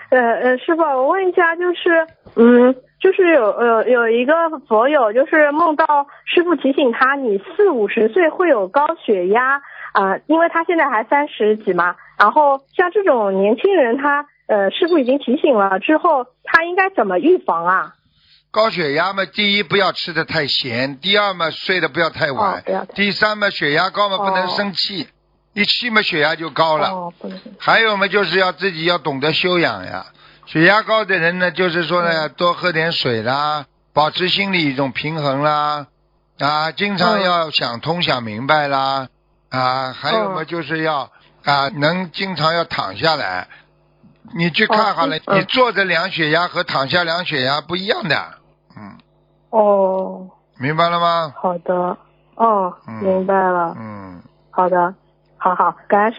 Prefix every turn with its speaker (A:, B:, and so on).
A: 师傅，我问一下，就是有一个佛友，就是梦到师傅提醒他，你40-50岁会有高血压因为他现在还30几嘛，然后像这种年轻人，他师傅已经提醒了之后，他应该怎么预防啊？
B: 高血压嘛，第一不要吃的太咸，第二嘛睡得不要太晚，第三嘛血压高嘛不能生气，一气嘛血压就高了。
A: 不能。
B: 还有嘛就是要自己要懂得修养呀。血压高的人呢，就是说呢，多喝点水啦，保持心理一种平衡啦，经常要想通想明白啦，还有嘛就是要能经常要躺下来。你去看好了，你坐着量血压和躺下量血压不一样的。明白了吗？
A: 好的，明白了。好的，好，感恩师